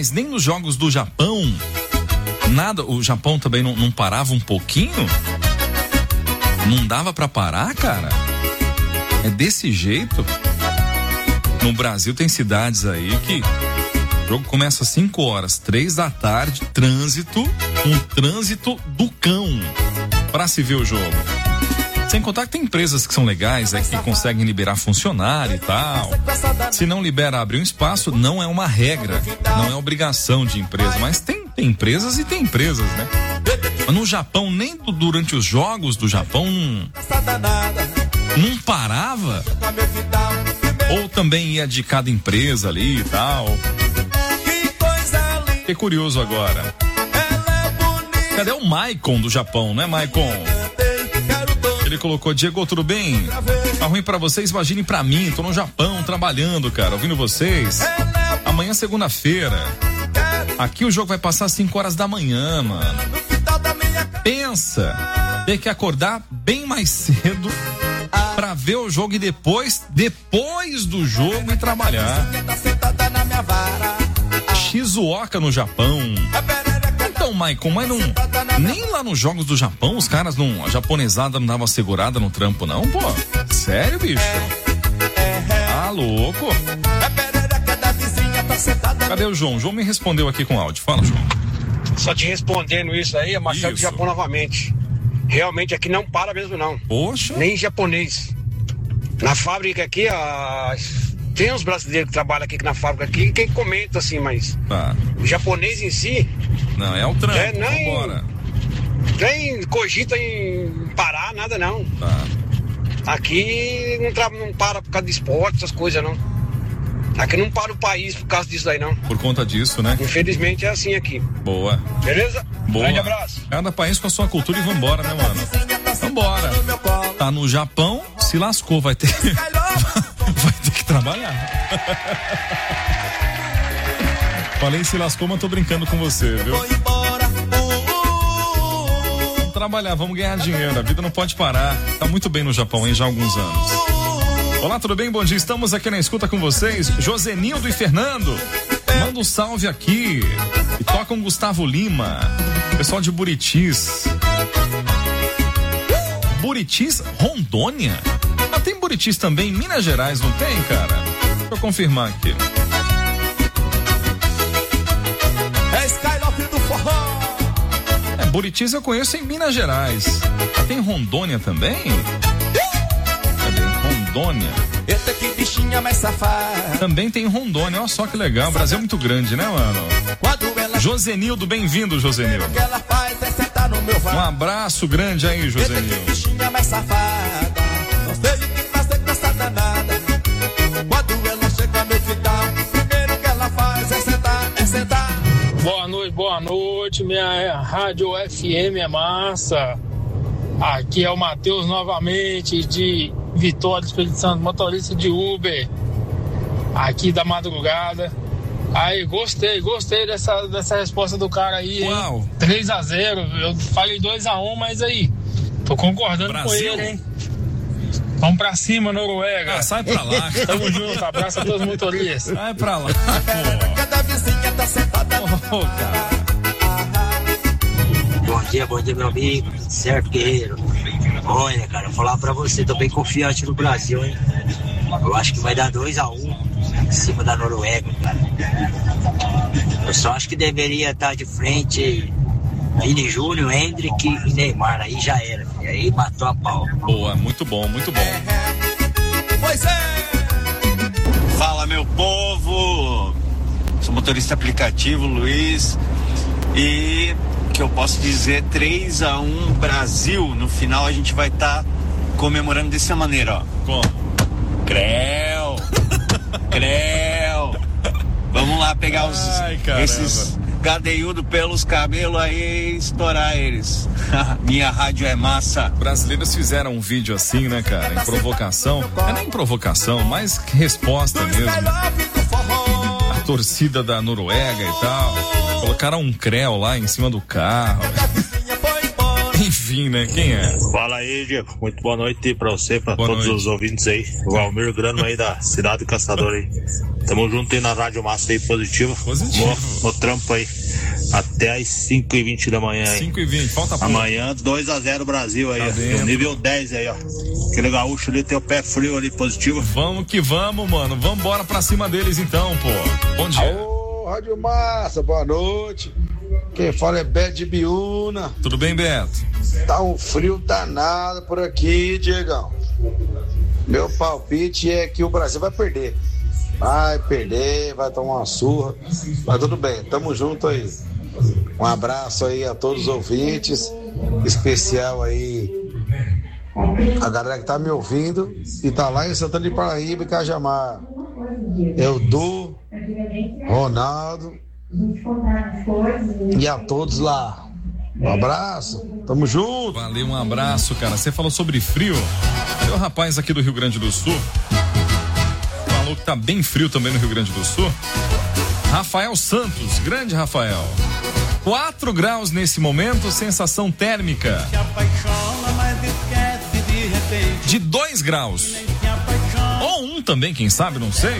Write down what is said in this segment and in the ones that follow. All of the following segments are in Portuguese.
Mas nem nos jogos do Japão, nada, o Japão também não parava um pouquinho? Não dava pra parar, cara? É desse jeito? No Brasil tem cidades aí que o jogo começa às 5 horas, 3 da tarde, um trânsito do cão pra se ver o jogo. Sem contar que tem empresas que são legais, que conseguem liberar funcionário e tal. Se não libera abrir um espaço, não é uma regra, não é obrigação de empresa, mas tem empresas e tem empresas, né? Mas no Japão, nem durante os jogos do Japão não parava. Ou também ia de cada empresa ali e tal. Fiquei curioso agora. Cadê o Maicon do Japão, né, Maicon? Ele colocou: Diego, tudo bem? Tá ruim pra vocês? Imagine pra mim, tô no Japão trabalhando, cara, ouvindo vocês. Amanhã, segunda-feira. Aqui o jogo vai passar às 5 horas da manhã, mano. Pensa, ter que acordar bem mais cedo pra ver o jogo e depois do jogo e trabalhar. Shizuoka no Japão. Então, Maicon, mas nem lá nos jogos do Japão os caras a japonesada não dava segurada no trampo, não, pô? Sério, bicho? Ah, louco. Cadê o João? João me respondeu aqui com áudio. Fala, João. Só te respondendo isso aí, é Marcelo do Japão novamente. Realmente aqui não para mesmo, não. Poxa. Nem japonês. Na fábrica aqui, tem uns brasileiros que trabalham aqui na fábrica aqui, quem comenta assim, mas o japonês em si... Não, é o trampo, nem cogita em parar, nada não. Aqui não para por causa de esporte, essas coisas não. Aqui não para o país por causa disso aí não. Por conta disso, né? Infelizmente é assim aqui. Boa. Beleza? Boa. Grande abraço. Cada país com a sua cultura e vambora, né, mano? Vambora. Tá no Japão, se lascou, vai ter que trabalhar. Falei se lascou, mas tô brincando com você, viu? Vamos trabalhar, vamos ganhar dinheiro, a vida não pode parar. Tá muito bem no Japão, hein, já há alguns anos. Olá, tudo bem? Bom dia, estamos aqui na escuta com vocês, Josenildo e Fernando. Manda um salve aqui e toca um Gustavo Lima, pessoal de Buritis. Buritis, Rondônia? Ah, tem Buritis também em Minas Gerais, não tem, cara? Deixa eu confirmar aqui. É Skylock do forró. Buritis eu conheço em Minas Gerais. Tem Rondônia também? Cadê? Rondônia. Eita, que bichinha mais safada. Também tem Rondônia, olha só que legal. O Brasil é muito grande, né, mano? Josenildo, bem-vindo, Josenildo. Um abraço grande aí, Josenildo. Eita, que bichinha mais safada. Não sei o que fazer com essa danada. Quando ela chega no final, primeiro que ela faz é sentar. Boa noite, minha rádio FM é massa. Aqui é o Matheus novamente, de Vitória, Espírito Santo, motorista de Uber, aqui da madrugada. Aí, gostei dessa resposta do cara aí, hein? Uau. 3-0, eu falei 2-1, mas aí, tô concordando Brasil. com ele, hein? Vamos pra cima, Noruega. Ah, sai pra lá. Tamo junto, abraço a todos os motoristas. Sai pra lá, pô. Cada vizinha tá sentada. Cara. Bom dia, meu amigo. Tudo certo, guerreiro? Olha, cara, vou falar pra você, tô bem confiante no Brasil, hein? Eu acho que vai dar 2-1 em cima da Noruega, cara. Eu só acho que deveria estar de frente Vini Júnior, Hendrick e Neymar. Aí já era, filho. Aí matou a pau. Boa, muito bom, muito bom. Pois é. Fala, meu povo. Sou motorista aplicativo, Luiz. E que eu posso dizer 3-1 Brasil. No final a gente vai estar comemorando dessa maneira, ó. Como? Creu. Vamos lá pegar esses gadeiudos pelos cabelos aí e estourar eles. Minha rádio é massa. Brasileiros fizeram um vídeo assim, né, cara? Em provocação. Não é nem provocação, mas resposta mesmo. A torcida da Noruega e tal. Colocaram um creu lá em cima do carro. Enfim, né? Quem é? Fala aí, Diego. Muito boa noite pra você, pra todos os ouvintes aí. O Valmir Grano aí da cidade do Caçador aí. Tamo junto aí na Rádio Massa aí, positivo. No trampo aí. Até às 5h20 da manhã aí. 5h20, falta pouco. Amanhã 2-0 Brasil aí, ó. No nível 10 aí, ó. Aquele gaúcho ali tem o pé frio ali, positivo. Vamos que vamos, mano. Vamos embora pra cima deles então, pô. Bom dia. Alô, Rádio Massa, boa noite. Quem fala é Beto de Biúna. Tudo bem, Beto? Tá um frio danado por aqui, Diegão. Meu palpite é que o Brasil vai perder. Vai perder, vai tomar uma surra. Mas tudo bem, tamo junto aí. Um abraço aí a todos os ouvintes. Especial aí a galera que tá me ouvindo e tá lá em Santana de Paraíba e Cajamar. Edu, Ronaldo e a todos lá. Um abraço, tamo junto. Valeu, um abraço, cara. Você falou sobre frio. Tem um rapaz aqui do Rio Grande do Sul. Falou que tá bem frio também no Rio Grande do Sul. Rafael Santos, grande Rafael. 4 graus nesse momento, sensação térmica de 2 graus. Ou 1 também, quem sabe, não sei.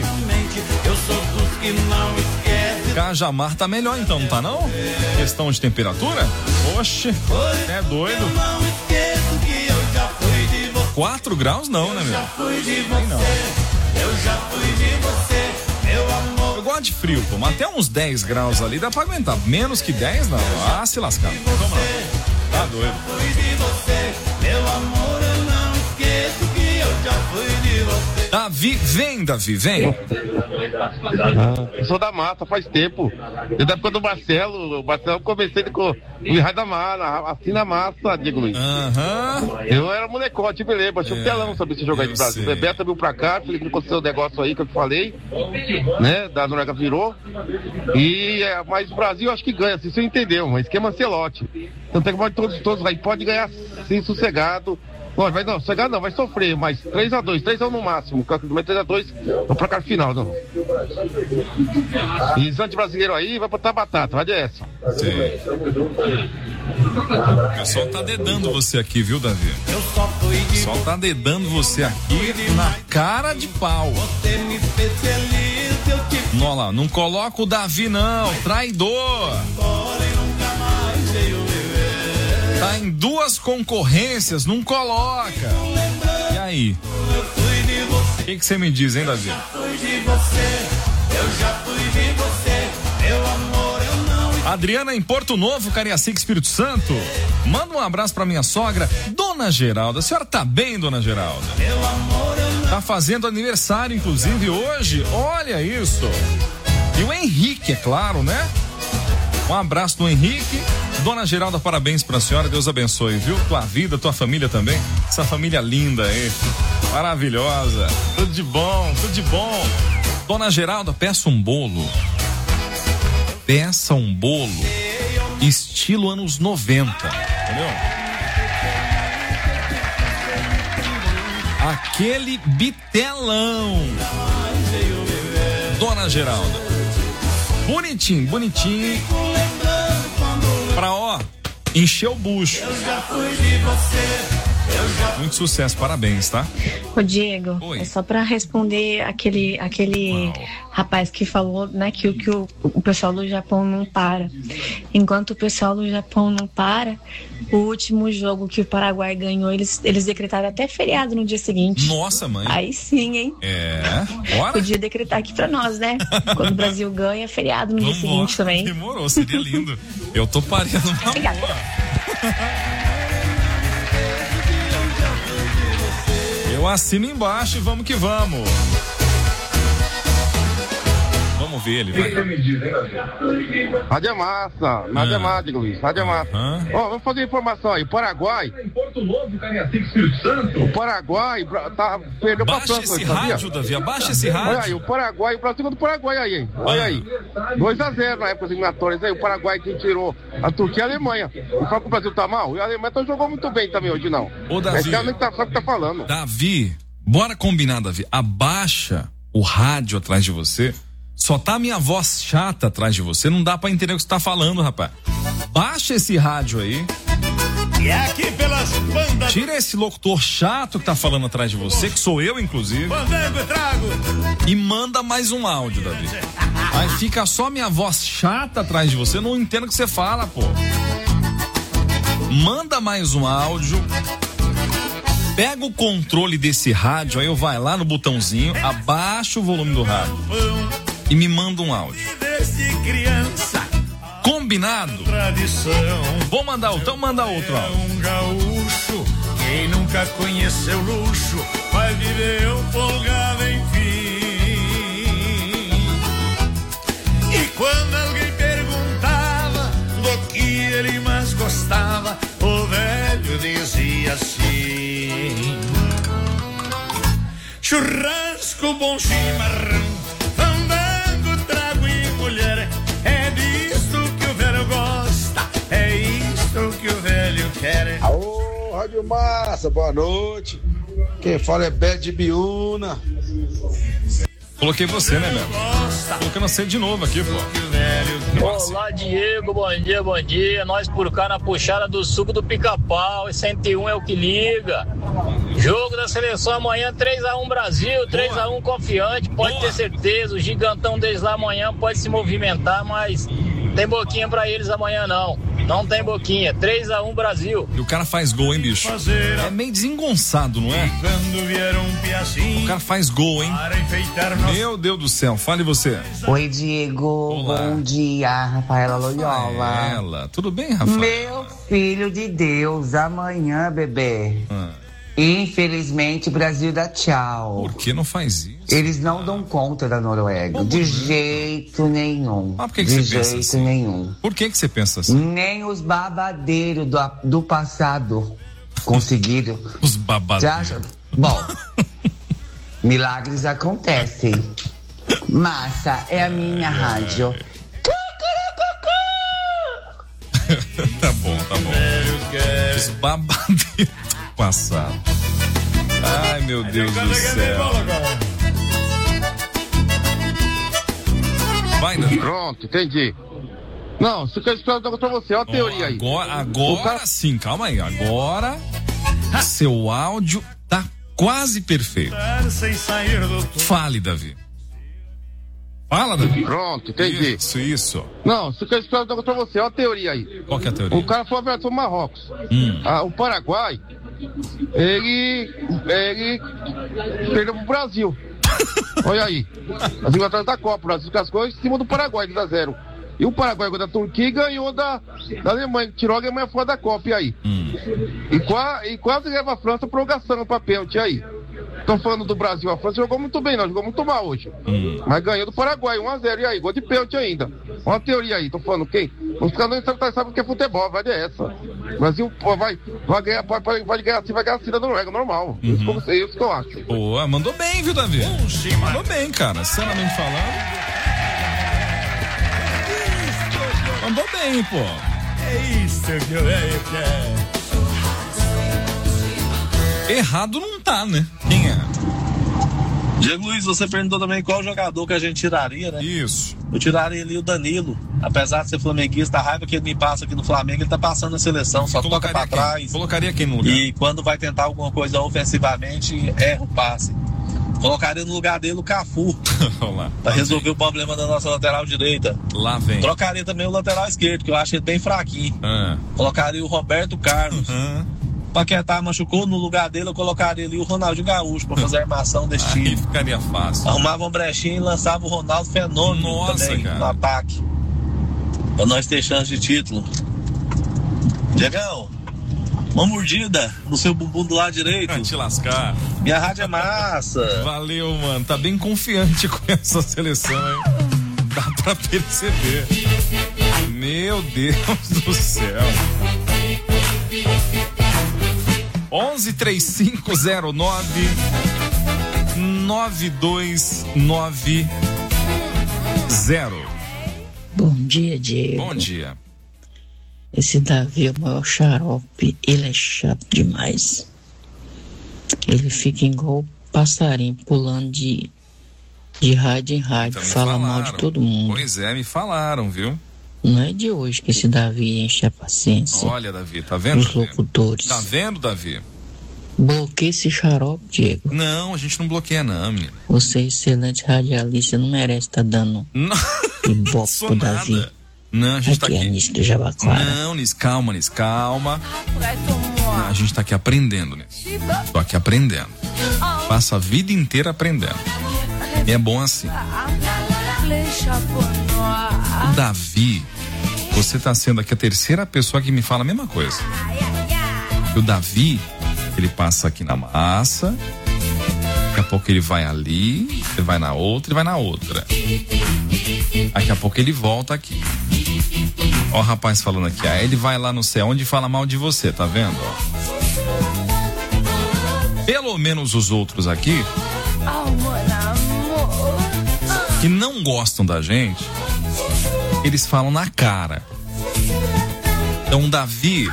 Cajamar tá melhor então, não tá não? Questão de temperatura? Oxe, é doido. 4 graus não, né, meu? Não. Eu gosto de frio, pô, mas até uns 10 graus ali dá pra aguentar. Menos que 10, não. Ah, se lascar. Vamos lá. Tá doido. Davi, vem, Davi, vem. Eu sou da massa faz tempo. Desde a época do Marcelo. O Marcelo comecei com o Raio da Massa, assim na massa, Diego Luiz. Eu era molecote, me lembro. Achei um telão sobre esse jogo aí do Brasil. O Bebeto veio pra cá, Felipe aconteceu um negócio aí que eu te falei, né? Da Noruega virou. Mas o Brasil acho que ganha, assim, você entendeu? Um esquema Ancelotti. Então tem que todos aí, pode ganhar sim, sossegado. Não, sossegado não, vai sofrer, mas 3-2, 3-1 no máximo, 3-2 no placar final, não. E Zante brasileiro aí vai botar batata, vai dessa. O pessoal tá dedando você aqui, viu, Davi? O pessoal tá dedando você aqui na cara de pau. Não, lá, não coloca o Davi não, traidor. Tá em 2 concorrências, não coloca. E aí? O que você me diz, hein, Davi? Adriana em Porto Novo, Cariacica, Espírito Santo. Manda um abraço pra minha sogra, Dona Geralda. A senhora tá bem, Dona Geralda? Tá fazendo aniversário, inclusive, hoje. Olha isso. E o Henrique, é claro, né? Um abraço do Henrique. Dona Geralda, parabéns pra senhora, Deus abençoe, viu? Tua vida, tua família também. Essa família linda aí, maravilhosa. Tudo de bom, tudo de bom. Dona Geralda, peça um bolo. Peça um bolo estilo anos 90, entendeu? Aquele bitelão. Dona Geralda. Bonitinho, bonitinho. Pra, encher o bucho. Muito sucesso, parabéns, tá? Ô Diego, oi. É só pra responder aquele rapaz que falou, né, que o pessoal do Japão não para. Enquanto o pessoal do Japão não para, o último jogo que o Paraguai ganhou, eles decretaram até feriado no dia seguinte. Nossa, mãe. Aí sim, hein? Bora. Podia decretar aqui pra nós, né? Quando o Brasil ganha, feriado no dia seguinte também. Demorou, seria lindo. Eu tô pareando uma boa. Eu assino embaixo e vamos que vamos. Vamos ver ele, vai. Rádio Massa, Rádio Massa, Luiz, Rádio Massa. Vamos fazer informação aí. O Paraguai. O Paraguai perdeu pra França. Baixa esse rádio, Davi, abaixa esse rádio. Olha aí, o Paraguai, o Brasil do Paraguai aí, hein? Olha aí. 2-0 na época das eliminatórias aí. O Paraguai quem tirou a Turquia e a Alemanha. E fala que o Brasil tá mal? E a Alemanha não jogou muito bem também hoje, não. Ô, Davi. Esse cara nem sabe o que tá falando. Davi, bora combinar, Davi. Abaixa o rádio atrás de você. Só tá a minha voz chata atrás de você, não dá pra entender o que você tá falando, rapaz. Baixa esse rádio aí, E aqui pelas bandas. Tira esse locutor chato que tá falando atrás de você, que sou eu, inclusive. E manda mais um áudio, Davi. Aí fica só minha voz chata atrás de você, eu não entendo o que você fala, pô. Manda mais um áudio. Pega o controle desse rádio, aí eu vai lá no botãozinho, abaixa o volume do rádio e me manda um áudio. Combinado? Vou mandar, então manda outro áudio. Um gaúcho, quem nunca conheceu luxo, vai viver um folgado enfim. E quando alguém perguntava do que ele mais gostava, o velho dizia assim: churrasco, bom chimarrão, fandango, trago e mulher. É disto que o velho gosta, é isto que o velho quer. Alô, Rádio Massa, boa noite. Quem fala é Beto de Biúna. Coloquei você, né, Beto? Colocando você de novo aqui, pô. Olá, Diego, bom dia. Nós por cá na puxada do suco do Pica-Pau, e 101 é o que liga. Jogo da seleção amanhã, 3-1 Brasil, 3-1 confiante, pode ter certeza. O gigantão deles lá amanhã pode se movimentar, mas tem boquinha pra eles amanhã não tem boquinha. 3-1 Brasil. E o cara faz gol, hein, bicho? É meio desengonçado, não é? O cara faz gol, hein? Meu Deus do céu, fale você. Oi, Diego. Olá. Bom dia, Rafaela Loyola. Rafaela, tudo bem, Rafaela? Meu filho de Deus, amanhã, bebê. Infelizmente, o Brasil dá tchau. Por que não faz isso? Eles não dão conta da Noruega. De jeito nenhum. Mas por que você pensa assim? De jeito nenhum. Por que você pensa assim? Nem os babadeiros do passado conseguiram. Os babadeiros. Bom, milagres acontecem. Massa, é a minha rádio. Tá bom. Os babadeiros passado. Ai, meu Deus do céu. Vai, Davi. Pronto, entendi. Não, se eu quero explicar pra você, olha a teoria aí. Agora sim, calma aí. Agora seu áudio tá quase perfeito. Fale, Davi. Fala, Davi. Pronto, entendi. Isso. Não, se eu quero explicar pra você, olha a teoria aí. Qual que é a teoria? O cara falou sobre o Marrocos. O Paraguai, ele perdeu pro Brasil. Olha aí. As Inglaterra da Copa, o Brasil cascou em cima do Paraguai, 2-0. E o Paraguai ganhou da Turquia e ganhou da Alemanha, tirou a Alemanha fora da Copa, e aí? E quase leva a França prorrogação pra pênalti, aí? Estão falando do Brasil, a França jogou muito bem, não, jogou muito mal hoje. Mas ganhou do Paraguai, 1-0, e aí? Gol de pênalti ainda. Olha a teoria aí, tô falando quem? Os caras não sabem o que é futebol, vai dessa. O Brasil vai ganhar, vai ganhar assim da Noruega, normal. Isso que eu acho. Boa, mandou bem, viu, Davi? Mandou bem, cara, sinceramente falando. Mandou bem, pô. É isso que eu quero. Errado não tá, né? Quem é? Diego Luiz, você perguntou também qual jogador que a gente tiraria, né? Isso. Eu tiraria ali o Danilo. Apesar de ser flamenguista, a raiva que ele me passa aqui no Flamengo, ele tá passando na seleção, só toca pra trás. Colocaria quem no lugar? E quando vai tentar alguma coisa ofensivamente, erra o passe. Colocaria no lugar dele o Cafu. Pra resolver o problema da nossa lateral direita. Lá vem. Trocaria também o lateral esquerdo, que eu acho ele bem fraquinho. Colocaria o Roberto Carlos. Paquetá machucou, no lugar dele eu colocaria ali o Ronaldinho Gaúcho pra fazer a armação desse time. Aí ficaria fácil. Arrumava um brechinho e lançava o Ronaldo Fenômeno também, cara, no ataque. Pra nós ter chance de título. Diegão, uma mordida no seu bumbum do lado direito. Vai te lascar. Minha rádio é massa. Valeu, mano. Tá bem confiante com essa seleção, hein? Dá pra perceber. Meu Deus do céu. 1135099290. Bom dia, Diego. Bom dia. Esse Davi é o maior xarope, ele é chato demais. Ele fica igual passarinho pulando de rádio em rádio, fala mal de todo mundo. Pois é, me falaram, viu? Não é de hoje que esse Davi enche a paciência. Olha, Davi, tá vendo? Os locutores. Tá vendo, Davi? Bloqueia esse xarope, Diego. Não, a gente não bloqueia, não, menino. Você, excelente radialista, não merece estar dando ibope pro Davi. Não, a gente tá aqui. Anísio do Jabaquara. Não, Nis, calma. Não, a gente tá aqui aprendendo, Nis. Tô aqui aprendendo. Passa a vida inteira aprendendo. E é bom assim. O Davi, você tá sendo aqui a terceira pessoa que me fala a mesma coisa. O Davi, ele passa aqui na massa, daqui a pouco ele vai ali, ele vai na outra, ele vai na outra. Daqui a pouco ele volta aqui. Ó o rapaz falando aqui, aí ele vai lá no céu onde fala mal de você, tá vendo? Ó. Pelo menos os outros aqui, que não gostam da gente, eles falam na cara. Então, Davi,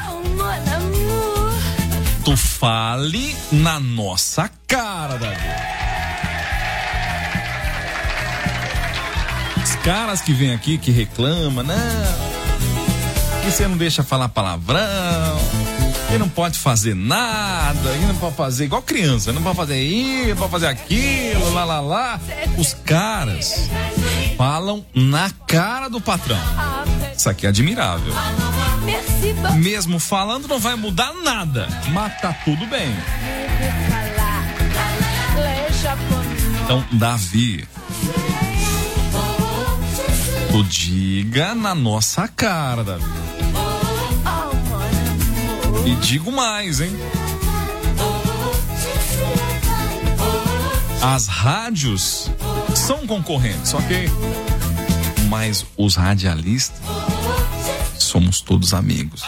tu fale na nossa cara, Davi. Os caras que vêm aqui, que reclamam, não, que você não deixa falar palavrão, que não pode fazer nada, que não pode fazer igual criança, não pode fazer isso, não pode fazer aquilo, lá. Os caras falam na cara do patrão. Isso aqui é admirável. Mesmo falando, não vai mudar nada, mas tá tudo bem. Então, Davi, tu diga na nossa cara, Davi. E digo mais, hein? As rádios são concorrentes, ok? Mas os radialistas somos todos amigos.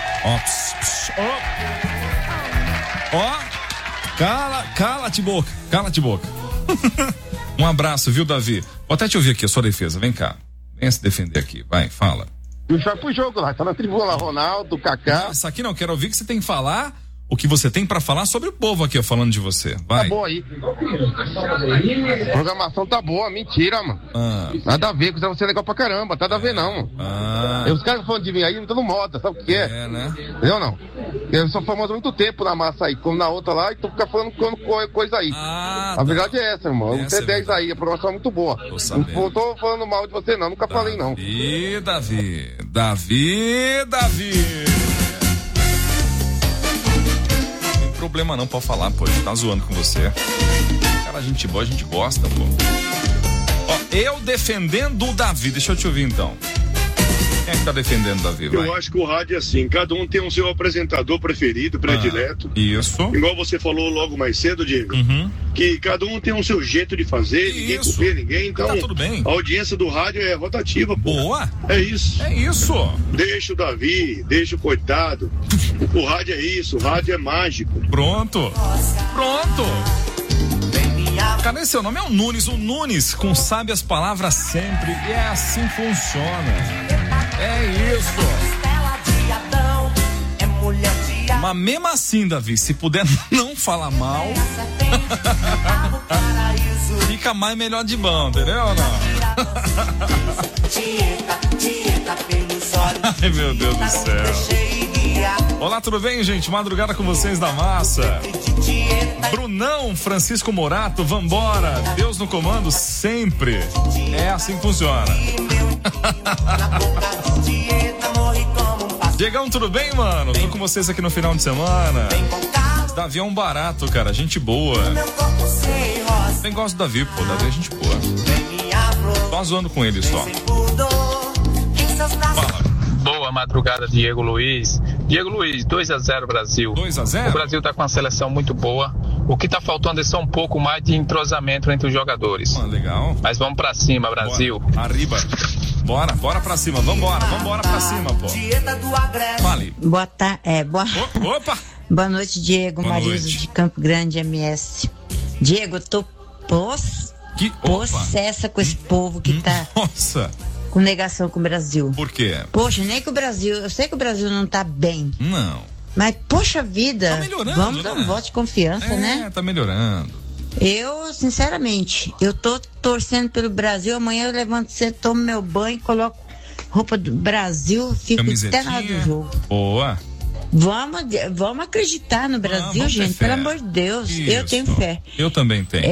Ó, cala-te boca. Um abraço, viu, Davi? Vou até te ouvir aqui a sua defesa, vem cá. Venha se defender aqui, vai, fala. E vai pro jogo lá, tá na tribuna lá, Ronaldo, Kaká. Não, isso aqui não, quero ouvir que você tem que falar o que você tem pra falar sobre o povo aqui, ó, falando de você. Vai. Tá bom aí. A programação tá boa, mentira, mano. Nada a ver, você é legal pra caramba, nada a ver não, mano. Os caras falando de mim aí, não estão moda, sabe o que é? Né? Entendeu não? Eu sou famoso há muito tempo na massa aí, como na outra lá, e tu fica falando coisa aí. A verdade é essa, irmão. Eu tenho 10 aí, a programação é muito boa. Não tô falando mal de você não, nunca falei não. Davi. Problema não, pode falar, pô, a gente tá zoando com você. Cara, gente boa, a gente gosta, pô. Ó, eu defendendo o Davi, deixa eu te ouvir então. Quem é que tá defendendo o Davi? Vai. Eu acho que o rádio é assim, cada um tem um seu apresentador preferido, predileto. Isso. Igual você falou logo mais cedo, Diego, que cada um tem um seu jeito de fazer, ninguém copia ninguém, então tá tudo bem. A audiência do rádio é rotativa, pô. Boa. É isso. Deixa o Davi, deixa o coitado. O rádio é isso, o rádio é mágico. Pronto. Cadê seu nome? É o Nunes. O Nunes com sábias palavras sempre. E é assim que funciona. É isso. Mas mesmo assim, Davi, se puder não falar mal, fica mais melhor de bom, entendeu ou não? Ai, meu Deus do céu. Olá, tudo bem, gente? Madrugada com vocês da massa. Brunão, Francisco Morato, vambora. Deus no comando sempre. É assim que funciona. Diegão, tudo bem, mano? Tô com vocês aqui no final de semana. Davi é um barato, cara, gente boa. Nem gosto do Davi, pô, Davi é gente boa. Tô zoando com ele só. Fala. Boa madrugada, Diego Luiz. Diego Luiz, 2-0 Brasil. 2-0? O Brasil tá com uma seleção muito boa. O que tá faltando é só um pouco mais de entrosamento entre os jogadores. Legal. Mas vamos pra cima, Brasil. Bora. Arriba. Bora pra cima, vambora pra cima, pô. Fale. Boa tarde, Opa! Boa noite, Diego. Marido de Campo Grande, MS. Diego, eu tô possessa com esse povo que tá com negação com o Brasil. Por quê? Poxa, nem que o Brasil, eu sei que o Brasil não tá bem. Não. Mas, poxa vida, tá melhorando, vamos dar um voto de confiança, né? Tá melhorando. Eu, sinceramente, eu tô torcendo pelo Brasil. Amanhã eu levanto cedo, tomo meu banho, coloco roupa do Brasil, fico até na hora do jogo. Boa. Vamos acreditar no Brasil, gente, pelo amor de Deus. Isso. Eu tenho fé. Eu também tenho.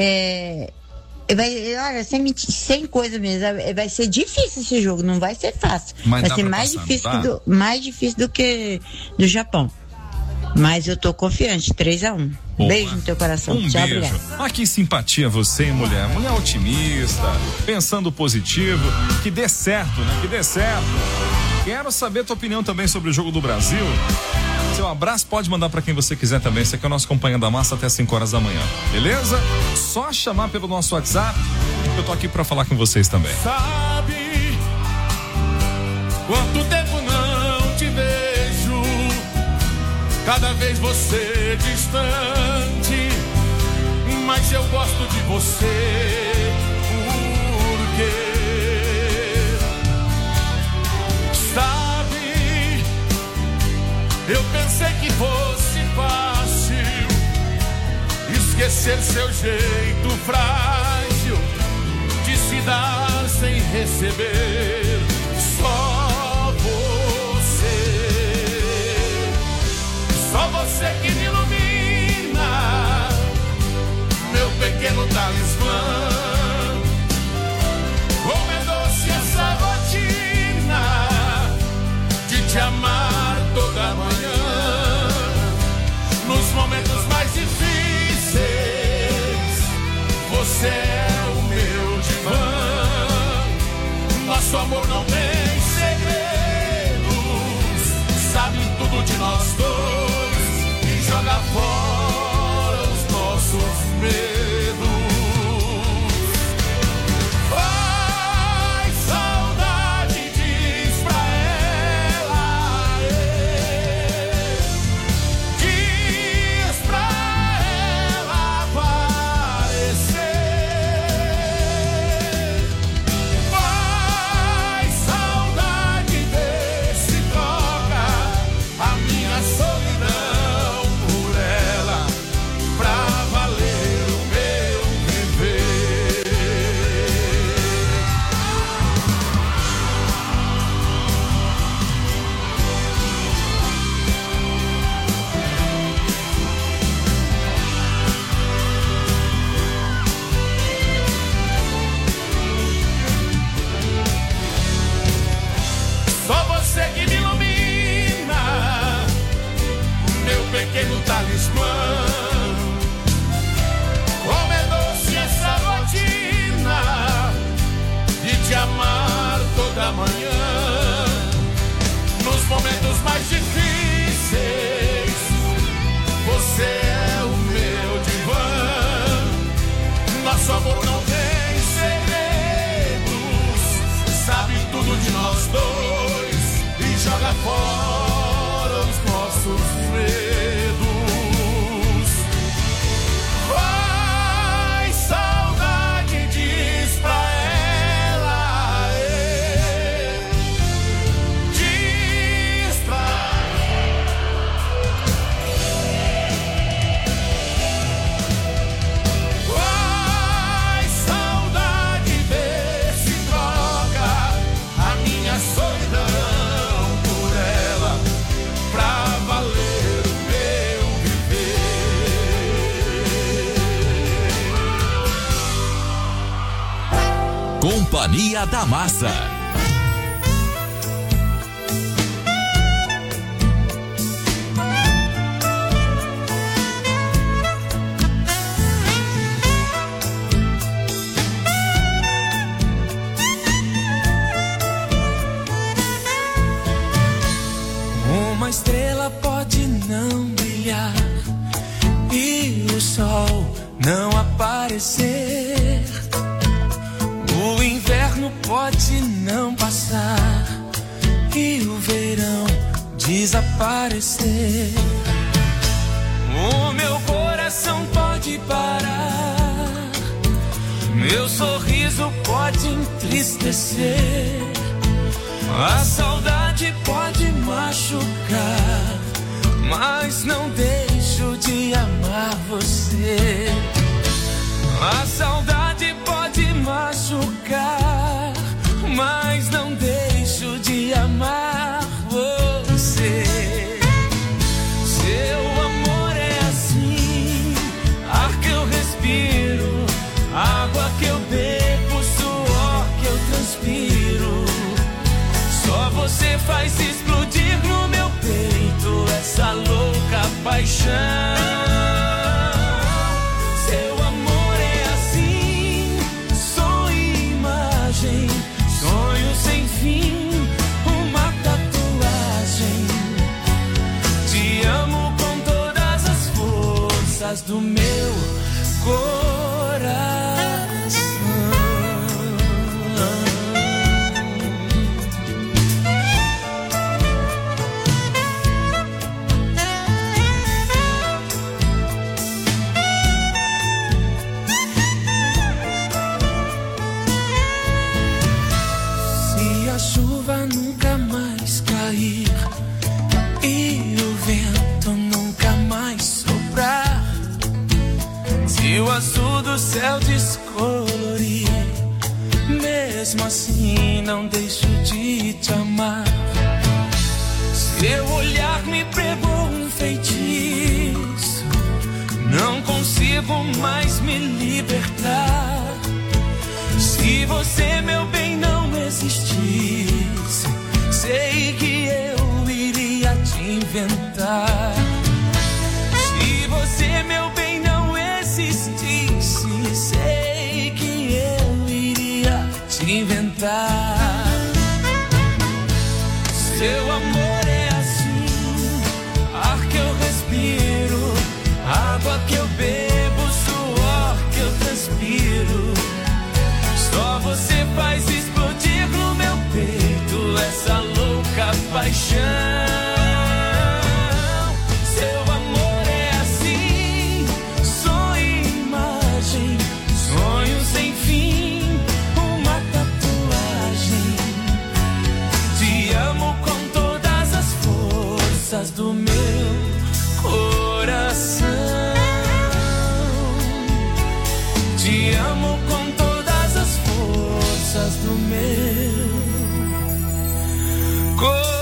Olha, sem coisa mesmo, vai ser difícil esse jogo, não vai ser fácil. Mas vai ser mais difícil do que do Japão. Mas eu tô confiante, 3-1. Beijo no teu coração. Tchau, beijo. Obrigado. Ah, que simpatia você, hein, mulher? Mulher otimista, pensando positivo. Que dê certo, né? Que dê certo. Quero saber a tua opinião também sobre o jogo do Brasil. Seu abraço pode mandar pra quem você quiser também. Esse aqui é o nosso Companhia da Massa até 5 horas da manhã. Beleza? Só chamar pelo nosso WhatsApp. Eu tô aqui pra falar com vocês também. Sabe quanto tempo não te vejo, cada vez você distante, mas eu gosto de você, porque sabe, eu pensei que fosse fácil esquecer seu jeito frágil de se dar sem receber. Só você que me ilumina, meu pequeno talismã. Como é doce essa rotina de te amar toda manhã. Nos momentos mais difíceis, você é o meu divã. Nosso amor não tem segredos, sabe tudo de nós dois. Joga fora os nossos medos. Vai, saudade, diz pra ela. Diz pra ela aparecer. Vai, saudade, vê se toca a minha solidão. Pequeno talismã, como é doce essa rotina de te amar toda manhã. Nos momentos mais difíceis, você é o meu divã. Nosso amor não tem segredos, sabe tudo de nós dois e joga fora os nossos medos. Companhia da Massa. Uma estrela pode não brilhar e o sol não aparecer. O inverno pode não passar e o verão desaparecer. O meu coração pode parar, meu sorriso pode entristecer, a saudade pode machucar, mas não deixo de amar você. A saudade pode machucar, mas não deixo de do meu coração. Se a chuva nunca mais cair e o vento nunca mais soprar, se o azul do céu descolorir, mesmo assim não deixo de te amar. Seu olhar me pregou um feitiço, não consigo mais me libertar. Se você, meu bem, não existisse, sei que eu iria te inventar. Se você, meu bem, não existisse, sei que eu iria te inventar. Seu amor é assim, ar que eu respiro, água que eu bebo, suor que eu transpiro. Só você faz explodir no meu peito essa louca paixão. Seu amor é assim, sonho e imagem, sonho sem fim, uma tatuagem. Te amo com todas as forças do meu coração. Te amo com todas as forças do meu coração.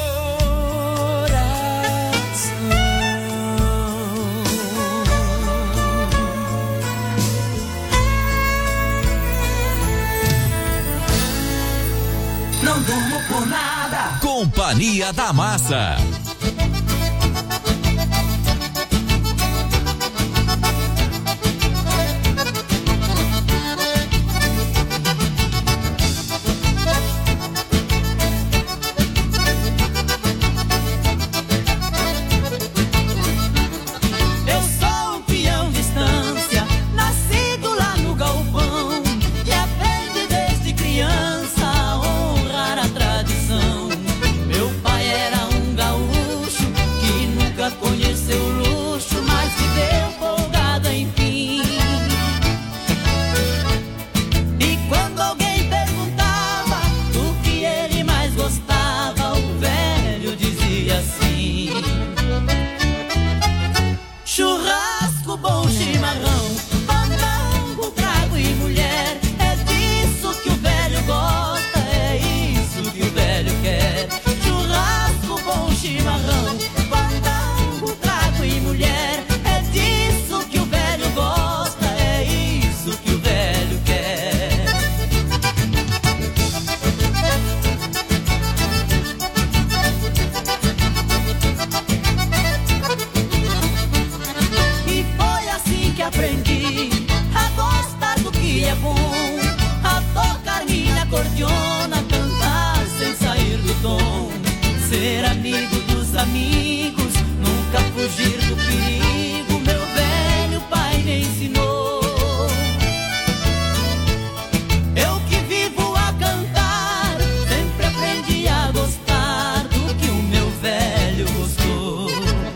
Não durmo por nada. Companhia da Massa. Eu sou um peão de estância, nascido lá no galpão, e aprendi desde criança a honrar a tradição. Meu pai era um gaúcho que nunca conheceu luxo, mas viveu folgado enfim. E quando alguém perguntava do que ele mais gostava, o velho dizia assim: churrasco, bom chimarrão, fandango, trago e mulher. É disso que o velho gosta, é isso que o velho quer. Churrasco, bom chimarrão, fandango, trago e mulher. É disso que o velho gosta, é isso que o velho quer. E foi assim que aprendi a gostar do que é bom, a tocar minha acordeona, cantar sem sair do tom, ser amigo dos amigos, nunca fugir do perigo. Meu velho pai me ensinou. Eu que vivo a cantar, sempre aprendi a gostar do que o meu velho gostou.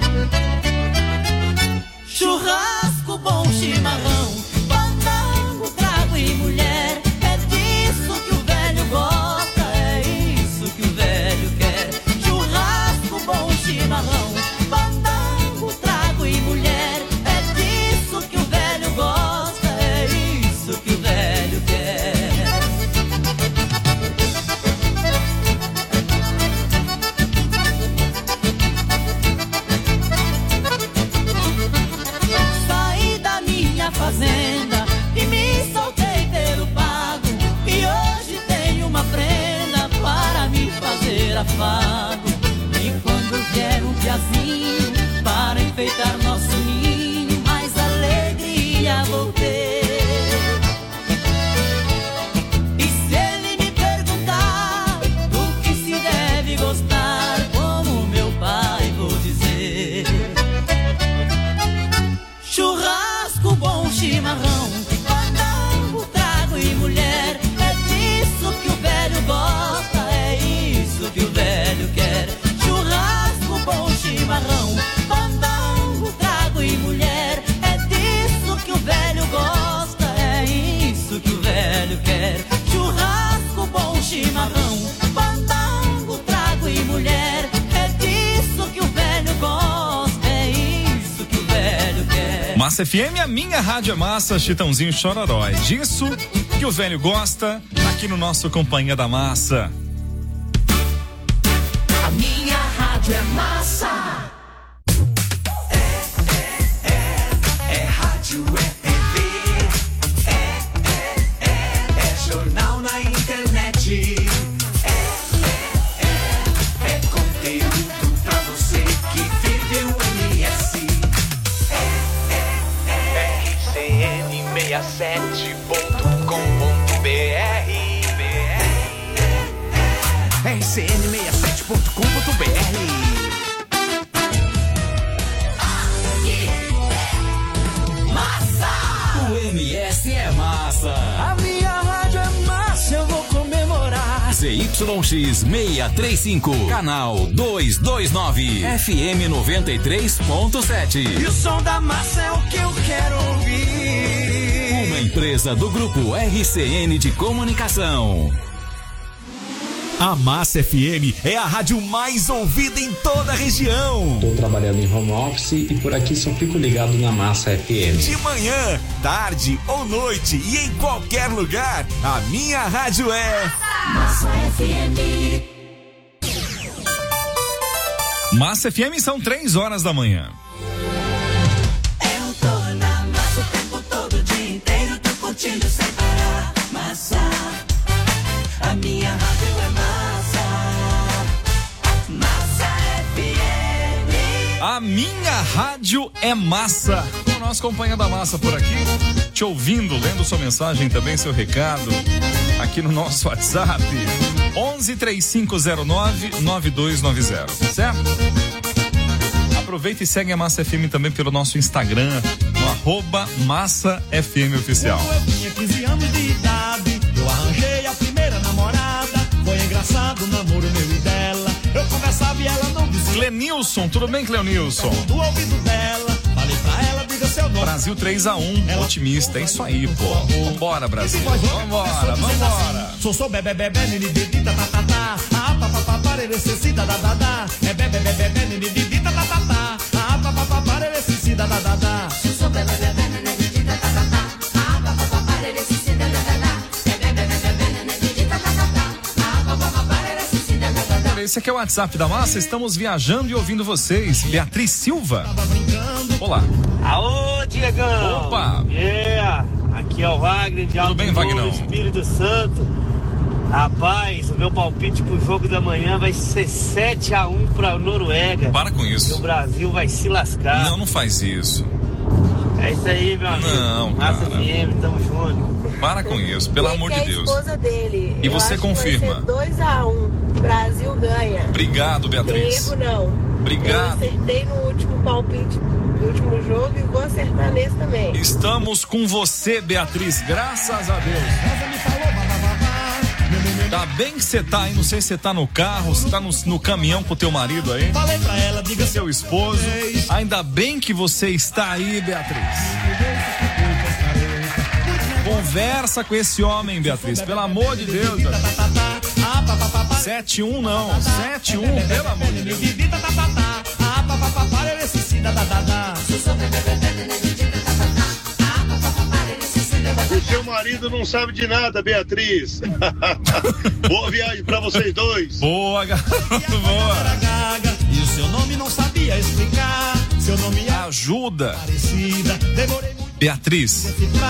Churrasco, bom chimarrão, fandango, trago e mulher. É disso que o velho gosta, é isso que o velho quer. Churrasco, bom chimarrão, fandango, trago e mulher. É disso que o velho gosta, é isso que o velho quer. Saí da minha fazenda e me soltei pelo pago, e hoje tenho uma prenda para me fazer afago. E quando vier um piazinho para enfeitar nosso ninho, mais alegria vou ter. E se ele me perguntar do que se deve gostar, como meu pai vou dizer: churrasco, Massa FM, a minha rádio é massa, Chitãozinho Chororó. É disso que o velho gosta, aqui no nosso Companhia da Massa. A minha rádio é massa. É rádio, é TV, é jornal na internet. É conteúdo pra você que vive o MS. RCN67.com.br RCN67.com.br. O MS é massa. A minha rádio é massa, eu vou comemorar. ZYX 635, canal 229, FM 93.7. E o som da massa é o que eu quero ouvir. Uma empresa do grupo RCN de Comunicação. A Massa FM é a rádio mais ouvida em toda a região. Estou trabalhando em home office e por aqui só fico ligado na Massa FM. De manhã, tarde ou noite e em qualquer lugar, a minha rádio é Massa FM. Massa FM, são 3h da manhã. Eu tô na massa o tempo todo, o dia inteiro, tô curtindo sem parar. Massa, a minha rádio é massa. Massa FM. A minha rádio é massa. Com o nosso Companhia da Massa por aqui, te ouvindo, lendo sua mensagem também, seu recado, aqui no nosso WhatsApp, 1135099290, certo? Aproveita e segue a Massa FM também pelo nosso Instagram, no @Massa FM Oficial. Eu tinha 15 anos de idade, eu arranjei a primeira namorada. Foi engraçado o namoro meu e dela. Eu conversava e ela não dizia. Clenilson, tudo bem, Cleonilson? Do ouvido dela, falei pra ela, diga seu nome. Brasil 3-1, otimista, é isso aí, pô. Vambora, Brasil. Vambora. Sou bebê, nini, didi, tá, tá, tá, tá. Ah, papapá, parerececi, da, da, da, da. É bebê, nini, didi, tá, tá, tá, tá. Ah, papapá, parerececi, da, da, da, da. Sou bebê, nini, didi, tá, tá, tá, tá. Ah, papapá, parerececi, da, da, da, da. É bebê, nini, didi, tá, tá, tá, tá. Ah, papapá, parerececi, da, da, da, da. Esse aqui é o WhatsApp da Massa, estamos viajando e ouvindo vocês. Beatriz Silva. Olá. Alô, Diegão. Opa. Aqui é o Wagner de Alto bem, Wagner? Espírito Santo. Rapaz, o meu palpite pro jogo da manhã vai ser 7-1 pra Noruega. Para com isso. E o Brasil vai se lascar. Não faz isso. É isso aí, meu amigo. Não, Massa cara. FM, tamo junto. Para com isso, pelo amor de Deus. É a esposa dele. E você confirma? 2-1. Brasil ganha. Obrigado, Beatriz. Erro não. Obrigado. Eu acertei no último palpite do último jogo e vou acertar nesse também. Estamos com você, Beatriz, graças a Deus. Tá bem que você tá aí, não sei se você tá no carro, se tá no caminhão com o teu marido aí. Falei pra ela, diga seu esposo. Ainda bem que você está aí, Beatriz. Conversa com esse homem, Beatriz, pelo amor de Deus. 7-1 não, 7-1, pelo amor de Deus. O seu marido não sabe de nada, Beatriz. Boa viagem pra vocês dois. Boa, garoto, boa. E o seu nome não sabia explicar. Seu nome ajuda. Parecida. Demorei muito. Beatriz,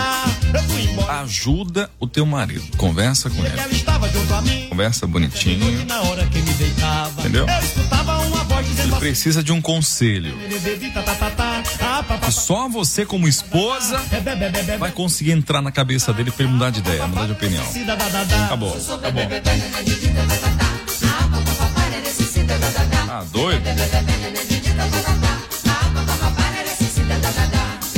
ajuda o teu marido. Conversa com ele. Conversa bonitinho. Entendeu? Ele precisa de um conselho. E só você, como esposa, vai conseguir entrar na cabeça dele pra ele mudar de ideia, mudar de opinião. Acabou. Ah, doido?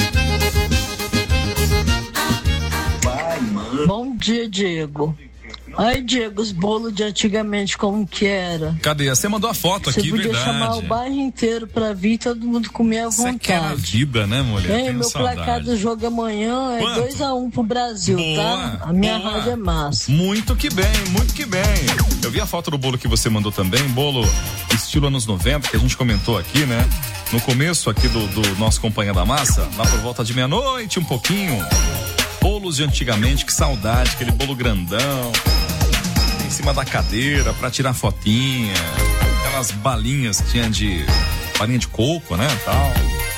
Bom dia, Diego. Ai, Diego, os bolos de antigamente, como que era? Cadê? Você mandou a foto Você aqui, podia verdade. chamar o bairro inteiro pra vir, todo mundo comer à vontade. Você quer a vida, né, mulher? Ei, Tenho meu saudade. placar do jogo amanhã é 2-1 pro Brasil, tá? A minha rádio é massa. Muito que bem, muito que bem. Eu vi a foto do bolo que você mandou também, bolo estilo anos 90, que a gente comentou aqui, né? No começo aqui do nosso Companhia da Massa, lá por volta de meia-noite, um pouquinho. Bolos de antigamente, que saudade, aquele bolo grandão, em cima da cadeira, pra tirar fotinha, aquelas balinhas que tinha balinha de coco, né, tal.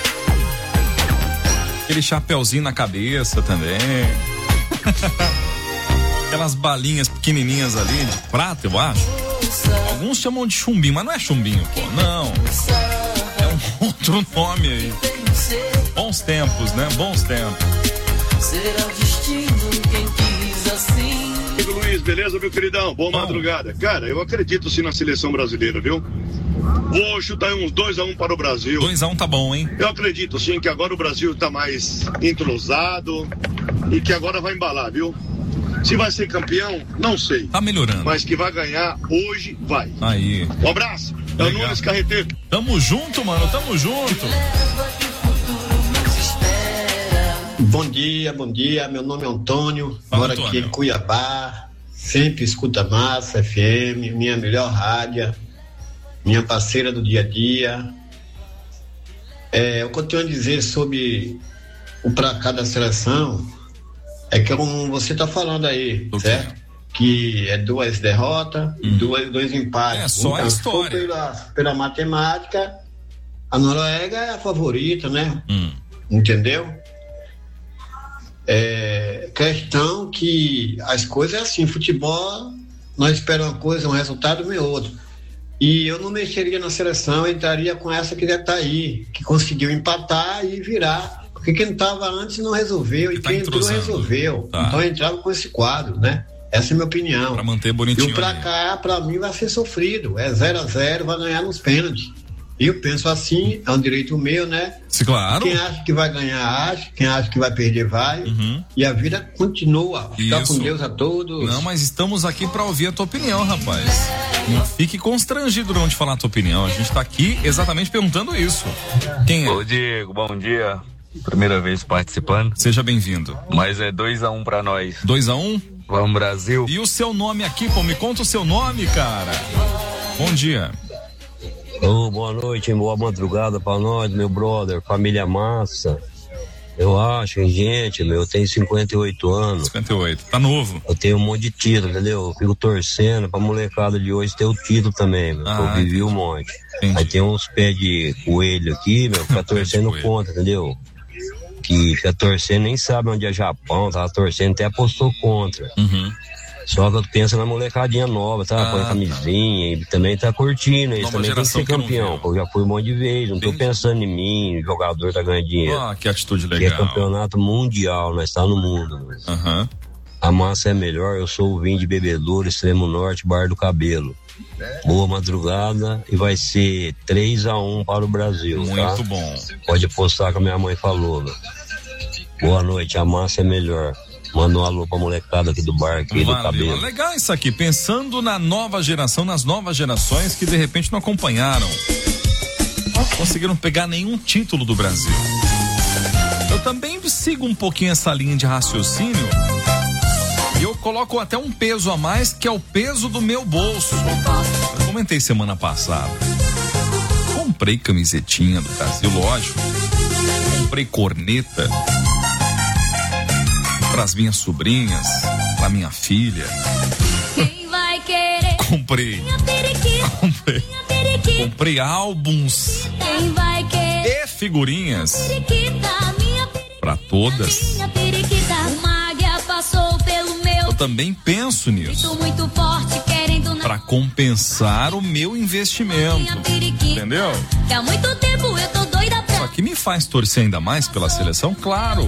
Aquele chapeuzinho na cabeça também. Aquelas balinhas pequenininhas ali, de prata, eu acho. Alguns chamam de chumbinho, mas não é chumbinho, pô, não. É um outro nome aí. Bons tempos, né, bons tempos. Será o destino quem quis assim. Amigo Luiz, beleza, meu queridão? Boa madrugada. Cara, eu acredito sim na seleção brasileira, viu? Vou chutar uns 2-1 para o Brasil. 2-1 tá bom, hein? Eu acredito sim que agora o Brasil tá mais entrosado e que agora vai embalar, viu? Se vai ser campeão, não sei. Tá melhorando. Mas que vai ganhar hoje, vai. Aí. Um abraço. É o Nunes Carreteiro. Tamo junto, mano, tamo junto. Bom dia, meu nome é Antônio, moro aqui em Cuiabá, sempre escuta Massa FM, minha melhor rádio, minha parceira do dia a dia. O que eu tenho a dizer sobre o placar da seleção é que como você está falando aí, certo? Que é 2 derrotas, 2 empates. É só a história. Pela matemática, a Noruega é a favorita, né? Entendeu? Questão que as coisas é assim, futebol, nós esperamos uma coisa, um resultado e outro. E eu não mexeria na seleção, entraria com essa que já está aí, que conseguiu empatar e virar. Porque quem estava antes não resolveu, e quem entrou resolveu. Tá. Então eu entrava com esse quadro, né? Essa é a minha opinião. Pra manter bonitinho. E o placar, pra mim, vai ser sofrido. É 0-0, vai ganhar nos pênaltis. Eu penso assim, é um direito meu, né? Sim, claro. Quem acha que vai ganhar, acha. Quem acha que vai perder, vai. E a vida continua. Fica com Deus a todos. Não, mas estamos aqui pra ouvir a tua opinião, rapaz. Não fique constrangido não de falar a tua opinião. A gente tá aqui exatamente perguntando isso. Quem é? Ô, Diego, bom dia. Primeira vez participando. Seja bem-vindo. Mas é 2-1 pra nós. 2-1? Vamos, Brasil. E o seu nome aqui, pô? Me conta o seu nome, cara. Bom dia. Boa noite, boa madrugada pra nós, meu brother, família Massa. Eu acho, gente, eu tenho 58 anos. 58, tá novo. Eu tenho um monte de título, entendeu? Eu fico torcendo pra molecada de hoje ter o título também, meu. Eu vivi um monte. Entendi. Aí tem uns pés de coelho aqui, meu, fica torcendo contra, entendeu? Que fica torcendo, nem sabe onde é Japão, tava torcendo, até apostou contra. Só que eu penso na molecadinha nova, tá? Põe a camisinha e também tá curtindo. Eles também tem que ser campeão. Eu já fui um monte de vezes, não tô pensando em mim, jogador tá ganhando dinheiro. Que atitude legal. Que é campeonato mundial, nós tá no mundo. A Massa é melhor, eu sou o Vinho de Bebedouro, Extremo Norte, Bar do Cabelo. Boa madrugada e vai ser 3-1 para o Brasil. Muito tá? bom. Pode apostar que a minha mãe falou. Né? Boa noite, a Massa é melhor. Manda um alô pra molecada aqui do bar, aqui do Cabelo. Legal isso aqui, pensando na nova geração, nas novas gerações que de repente não acompanharam. Não conseguiram pegar nenhum título do Brasil. Eu também sigo um pouquinho essa linha de raciocínio e eu coloco até um peso a mais, que é o peso do meu bolso. Eu comentei semana passada. Comprei camisetinha do Brasil, lógico. Comprei corneta para as minhas sobrinhas, para minha filha. Quem vai querer? Comprei álbuns e figurinhas para todas. Eu também penso nisso para compensar o meu investimento, entendeu? Há muito tempo eu tô doida pra... Só que me faz torcer ainda mais pela seleção, claro.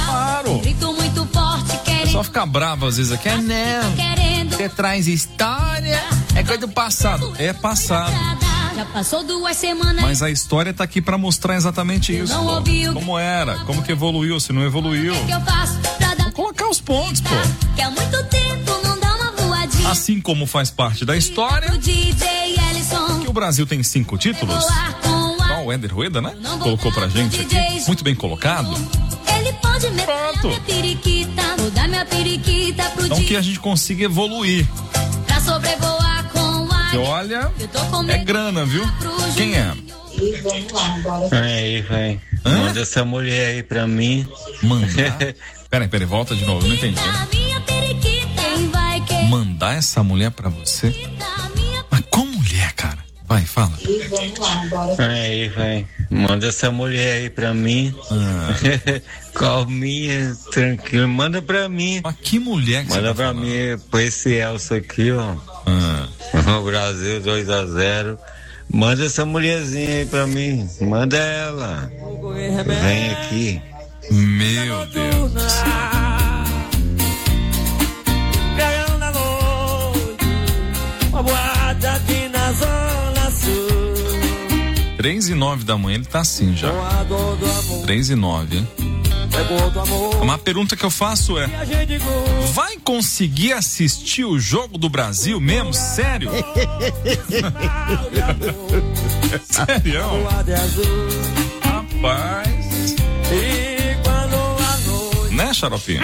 O pessoal fica bravo às vezes aqui, não, você traz história, é coisa do passado. É passado. Já passou 2 semanas. Mas a história tá aqui pra mostrar exatamente isso, pô. Como era, como que evoluiu, se não evoluiu. Vou colocar os pontos, pô. Que há muito tempo não dá uma voadinha. Assim como faz parte da história que o Brasil tem 5 títulos. Ó, o Éder Rueda, né? Colocou pra gente aqui. Muito bem colocado. Pronto. Então que a gente consiga evoluir. E olha, é grana, viu? Quem é? Aí, velho. Manda essa mulher aí pra mim. Mandar? Peraí, volta de novo, não entendi. Mandar essa mulher pra você? Mas qual mulher, cara? Vai, fala. Aí, velho. Manda essa mulher aí pra mim. Calminha, tranquilo. Manda pra mim. Mas que mulher que manda pra mim, pra esse Elcio aqui, ó. O Brasil 2-0. Manda essa mulherzinha aí pra mim. Manda ela. Vem aqui. Meu Deus. 3:09 da manhã, ele tá assim já. 3:09, hein? Uma pergunta que eu faço é: vai conseguir assistir o jogo do Brasil mesmo? Sério? Sério? Rapaz. Né, Xaropinho?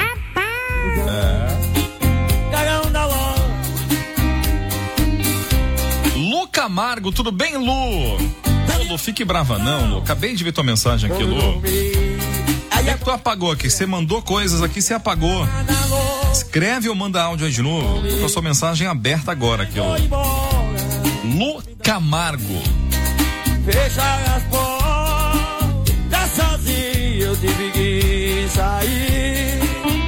Lu Camargo, tudo bem, Lu? Lu, fique brava não, Lu. Acabei de ver tua mensagem aqui, Lu. É que tu apagou aqui, você mandou coisas aqui, você apagou. Escreve ou manda áudio aí de novo. Tô com a sua mensagem aberta agora aqui, Lu. Lu Camargo. Fecha as portas sozinho, eu tive que sair.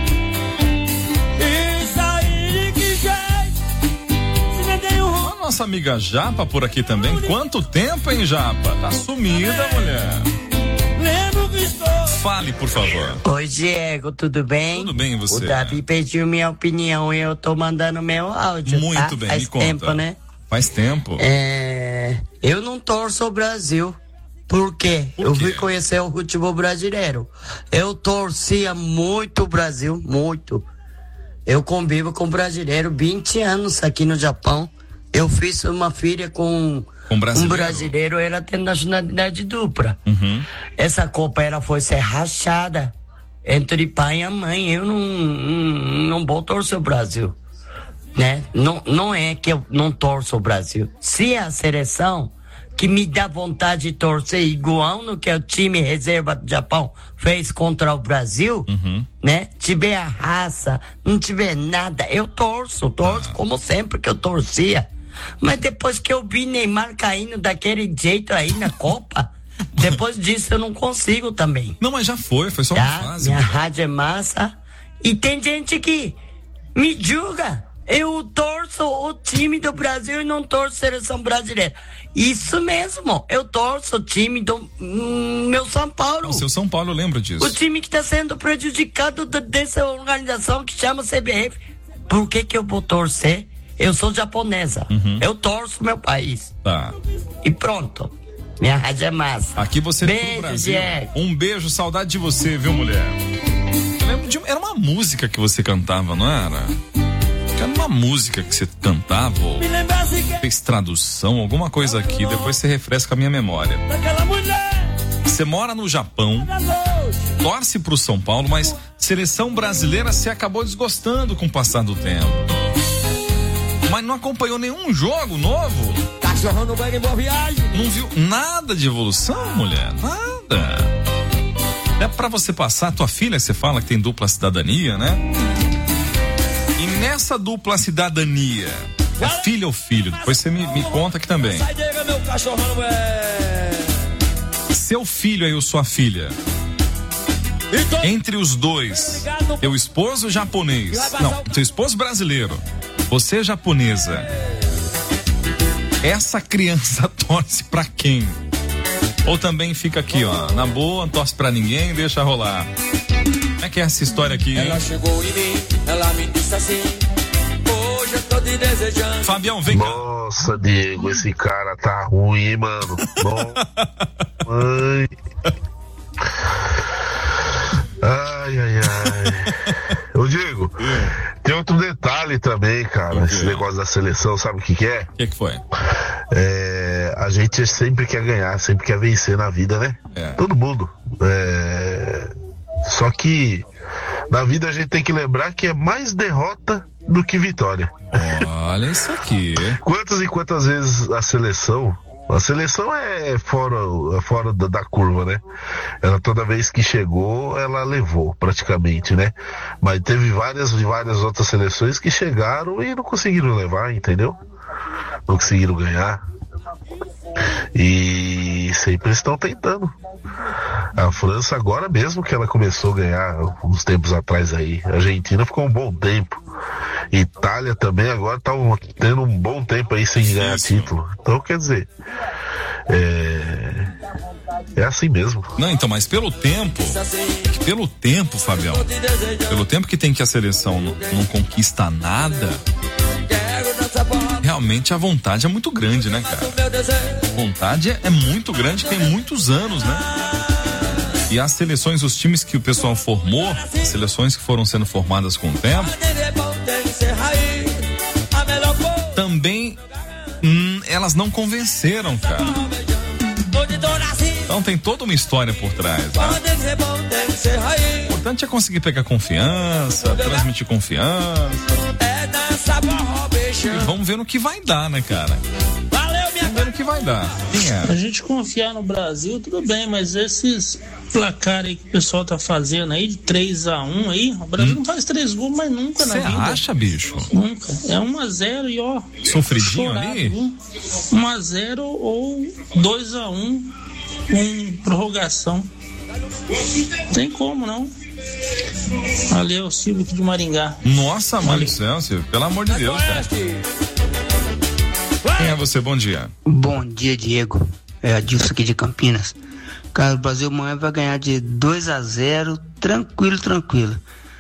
E sair de que jeito? Se não tem A nossa amiga Japa por aqui também. Quanto tempo, hein, Japa? Tá sumida, mulher. Lembro que estou. Fale, por favor. Oi, Diego, tudo bem? Tudo bem, e você? O Davi pediu minha opinião e eu tô mandando meu áudio. Muito tá? bem, Faz me conta. tempo, né? Faz tempo. Eu não torço o Brasil. Por quê? Eu fui conhecer o futebol brasileiro. Eu torcia muito o Brasil, muito. Eu convivo com brasileiro 20 anos aqui no Japão. Eu fiz uma filha com um brasileiro, ela tem nacionalidade dupla. Essa Copa ela foi ser rachada entre pai e a mãe. Eu não vou torcer o Brasil, né? Não é que eu não torço o Brasil. Se a seleção que me dá vontade de torcer igual no que o time reserva do Japão fez contra o Brasil, né? Tiver a raça, não tiver nada, eu torço como sempre que eu torcia. Mas depois que eu vi Neymar caindo daquele jeito aí na Copa, depois disso eu não consigo também. Não, mas já foi só uma fase. Minha rádio é massa. E tem gente que me julga. Eu torço o time do Brasil e não torço a seleção brasileira. Isso mesmo, eu torço o time do meu São Paulo. O seu São Paulo, eu lembro disso. O time que está sendo prejudicado dessa organização que chama CBF. Por que eu vou torcer? Eu sou japonesa. Eu torço meu país. Tá. E pronto. Minha rádio é massa. Aqui você beijo, do Brasil. Diego. Um beijo, saudade de você, viu, mulher? Eu lembro de... Era uma música que você cantava, não era? Era uma música que você cantava ou fez tradução, alguma coisa aqui. Depois você refresca a minha memória. Você mora no Japão, torce pro São Paulo, mas seleção brasileira você acabou desgostando com o passar do tempo. Mas não acompanhou nenhum jogo novo? Não viu nada de evolução, mulher? Nada. É pra você passar, tua filha, você fala que tem dupla cidadania, né? E nessa dupla cidadania, é filha ou filho? Depois você me conta aqui também. Seu filho aí ou sua filha, entre os dois, teu esposo japonês, não, teu esposo brasileiro, você japonesa, essa criança torce pra quem? Ou também fica aqui, ó, na boa, não torce pra ninguém, deixa rolar. Como é que é essa história aqui, hein? Ela chegou em mim, ela me disse assim: hoje eu tô te desejando. Fabião, vem cá. Nossa, Diego, esse cara tá ruim, hein, mano? Bom, mãe. Ai. Ô, Diego, tem outro detalhe também, cara. Esse negócio da seleção, sabe o que é? O que foi? A gente sempre quer ganhar, sempre quer vencer na vida, né? Todo mundo. Só que na vida a gente tem que lembrar que é mais derrota do que vitória. Olha isso aqui. Quantas e quantas vezes a seleção é fora da curva, né? Ela toda vez que chegou, ela levou praticamente, né? Mas teve várias outras seleções que chegaram e não conseguiram levar, entendeu? Não conseguiram ganhar. E sempre estão tentando. A França agora mesmo que ela começou a ganhar uns tempos atrás aí. A Argentina ficou um bom tempo. Itália também agora tá tendo um bom tempo aí sem ganhar título. Então, quer dizer, é assim mesmo. Não, então, mas pelo tempo, Fabião, pelo tempo que tem que a seleção não conquista nada, realmente a vontade é muito grande, né, cara? A vontade é muito grande, tem muitos anos, né? E as seleções, os times que o pessoal formou, as seleções que foram sendo formadas com o tempo, também elas não convenceram, cara. Então tem toda uma história por trás, né? O importante é conseguir pegar confiança, transmitir confiança. E vamos ver no que vai dar, né, cara? Vamos ver no que vai dar. A gente confiar no Brasil, tudo bem, mas esses placares aí que o pessoal tá fazendo aí, de 3-1 aí, o Brasil não faz 3 gols mais nunca na vida. Você acha, bicho? Nunca. É 1-0 e ó. Sofridinho ali? 1-0 ou 2-1 com prorrogação. Não tem como, não. Ali é o Silvio aqui de Maringá. Nossa, mãe do céu, Silvio, pelo amor de Deus, cara. Quem é você? Bom dia. Bom dia, Diego. É Adilson aqui de Campinas. Cara, o Brasil amanhã vai ganhar de 2-0, tranquilo.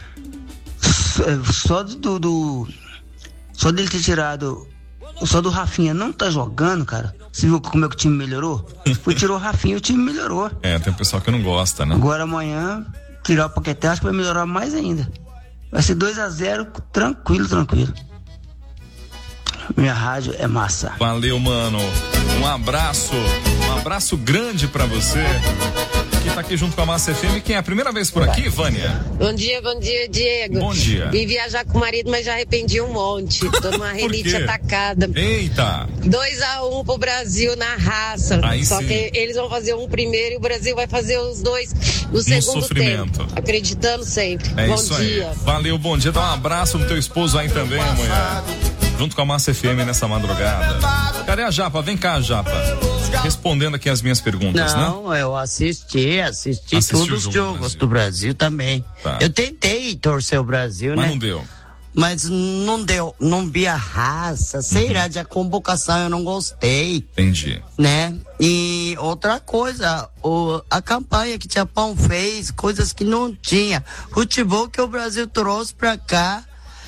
Só só dele ter tirado, só do Rafinha não tá jogando, cara. Você viu como é que o time melhorou? Tirou o Rafinha, o time melhorou. Tem um pessoal que não gosta, né? Agora amanhã, tirar o Paquetá, acho que vai melhorar mais ainda. Vai ser 2-0, tranquilo. Minha rádio é massa. Valeu, mano. Um abraço grande pra você. Que tá aqui junto com a Massa FM. Quem é a primeira vez por aqui, Vânia? Bom dia, Diego. Bom dia. Vim viajar com o marido, mas já arrependi um monte. Tô numa renite atacada. Eita! 2-1 pro Brasil na raça. Aí Só sim. que eles vão fazer um primeiro e o Brasil vai fazer os dois no segundo sofrimento. tempo. Acreditando sempre. É bom isso dia. Aí. Valeu, bom dia. Dá um abraço no teu esposo aí também amanhã. Junto com a Massa FM nessa madrugada. Cadê a Japa? Vem cá, Japa. Respondendo aqui as minhas perguntas, né? Não, eu assisti todos os jogos do Brasil também. Tá. Eu tentei torcer o Brasil, mas né? não deu. Mas não deu, não vi a raça, sei lá, de a convocação eu não gostei. Entendi. Né? E outra coisa, a campanha que o Japão fez, coisas que não tinha. Futebol que o Brasil trouxe pra cá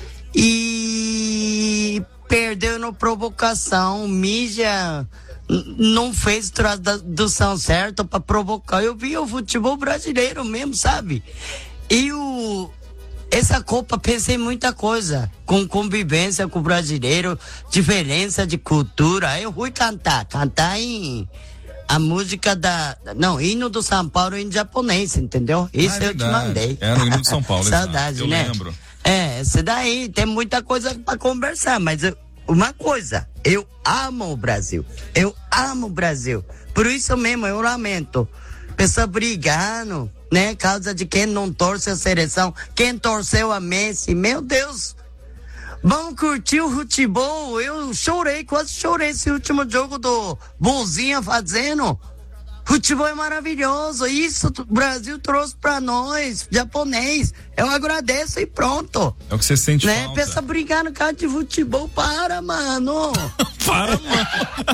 e perdeu na provocação, mídia não fez tradução certa pra provocar. Eu vi o futebol brasileiro mesmo, sabe? E essa Copa pensei em muita coisa, com convivência com o brasileiro, diferença de cultura. Eu fui cantar em a música hino do São Paulo em japonês, entendeu? Isso eu te mandei. É no hino do São Paulo. Saudade, eu né? lembro. Esse daí tem muita coisa pra conversar, mas uma coisa, eu amo o Brasil. Por isso mesmo, eu lamento. Pessoa brigando, né? Causa de quem não torce a seleção, quem torceu a Messi, meu Deus. Vamos curtir o futebol. Eu quase chorei esse último jogo do Bolzinha fazendo. Futebol é maravilhoso, isso o Brasil trouxe pra nós, japonês. Eu agradeço e pronto. É o que você sente, né? falta. Pensa brigar no cara de futebol, para, mano. Para, mano.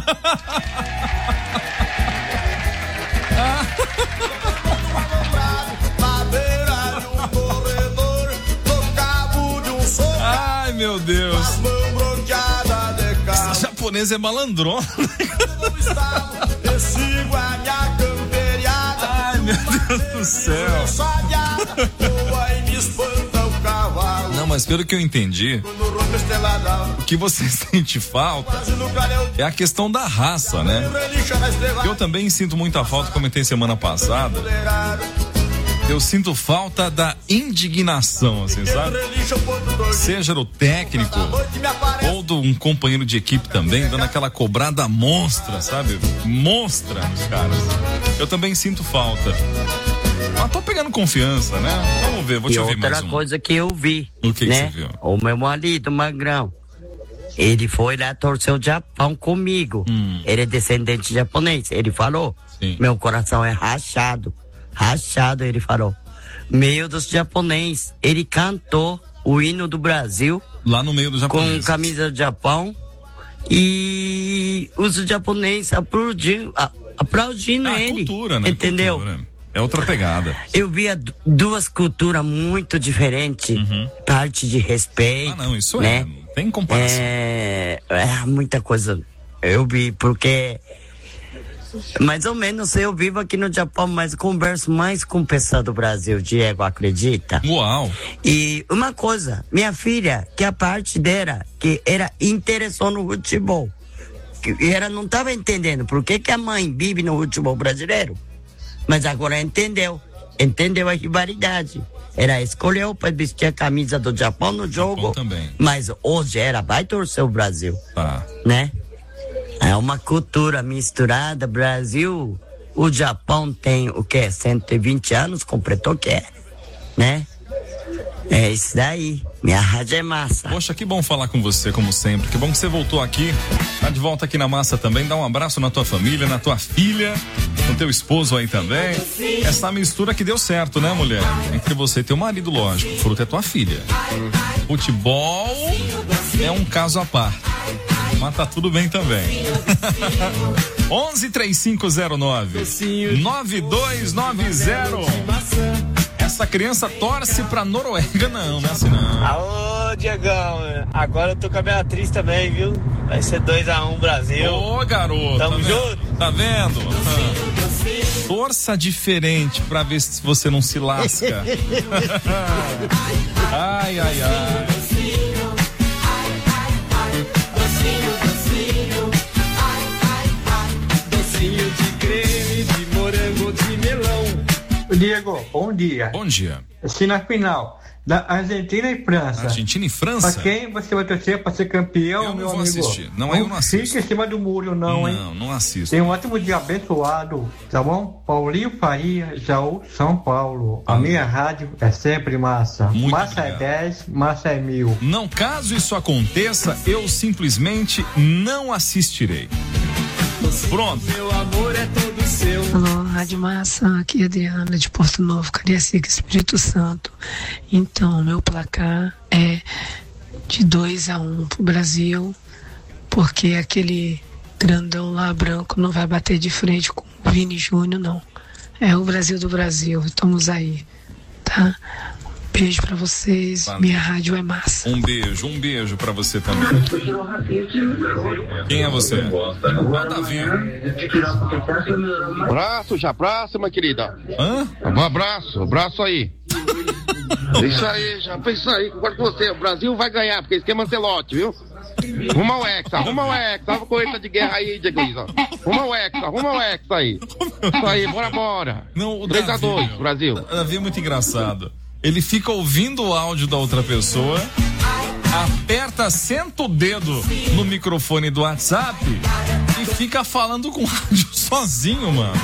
Ai, meu Deus. Essa japonesa é malandrona. Ai, meu Deus do céu. Não, Mas pelo que eu entendi, o que você sente falta é a questão da raça, né? Eu também sinto muita falta, comentei semana passada. Eu sinto falta da indignação, assim, sabe? Seja do técnico ou de um companheiro de equipe também, dando aquela cobrada monstra, sabe? Monstra nos caras. Eu também sinto falta. Mas tô pegando confiança, né? Vamos ver, vou te ouvir mais outra coisa que eu vi, o que né? Que você viu? O meu marido, Magrão, ele foi lá torcer o Japão comigo. Ele é descendente japonês. Ele falou, meu coração é rachado, ele falou. Meio dos japonês, ele cantou o hino do Brasil. Lá no meio dos japoneses. Com camisa do Japão. E os japoneses aplaudindo ele. Cultura, né? Entendeu? Cultura. É outra pegada. Eu via duas culturas muito diferentes, parte de respeito. Não, isso né? não tem comparação. Muita coisa eu vi, porque mais ou menos eu vivo aqui no Japão, mas converso mais com o pessoal do Brasil, Diego, acredita? Uau! E uma coisa, minha filha, que a parte dela, que era interessou no futebol, que ela não estava entendendo por que a mãe vive no futebol brasileiro. Mas agora entendeu a rivalidade. Ela escolheu para vestir a camisa do Japão no jogo, mas hoje ela vai torcer o Brasil, né? É uma cultura misturada. Brasil, o Japão tem o que? 120 anos, completou o que? Né? É isso daí. Minha rádio é massa. Poxa, que bom falar com você, como sempre. Que bom que você voltou aqui. Tá de volta aqui na massa também. Dá um abraço na tua família, na tua filha, no teu esposo aí também. Essa mistura que deu certo, né, mulher? Entre você e teu marido, lógico. O fruto é tua filha. Futebol é um caso à parte. Mas tá tudo bem também. 113509-9290. Essa criança torce pra Noruega, não é assim não. Alô, Diegão, agora eu tô com a Beatriz também, viu? Vai ser 2-1 Brasil. Ô, garoto. Tamo junto. Tá vendo? Torça diferente pra ver se você não se lasca. Ai, ai, ai. Docinho de creme, de morango, de melão. Diego, bom dia. Bom dia. Assim na final da Argentina e França. Argentina e França? Pra quem você vai torcer pra ser campeão, eu meu vou amigo? Assistir. Não, eu não assisto. Fica em cima do muro, não, hein? Não assisto. Tem um ótimo dia abençoado, tá bom? Paulinho Faria, Jaú, São Paulo. A minha rádio é sempre massa. Muito massa obrigado. É 10, massa é 1000. Não, caso isso aconteça, eu simplesmente não assistirei. Pronto. Meu amor é todo seu. Alô, Rádio Massa, aqui é Adriana de Porto Novo, Cariacica, Espírito Santo. Então, meu placar é de 2-1 pro Brasil, porque aquele grandão lá branco não vai bater de frente com o Vini Júnior, não. É o Brasil do Brasil, estamos aí, tá? Beijo pra vocês, valeu. Minha rádio é massa. Um beijo pra você também. Quem é você? Davi. Abraço, minha querida. Hã? Um abraço aí. Isso aí, já pensa aí, concordo com você. O Brasil vai ganhar, porque esquema Ancelotti, viu? Rumo ao Hexa. Tava com essa de guerra aí, Diego. Rumo ao Hexa aí. Isso aí, bora. 3-2, Brasil. Davi é muito engraçado. Ele fica ouvindo o áudio da outra pessoa, senta o dedo no microfone do WhatsApp e fica falando com o rádio sozinho, mano.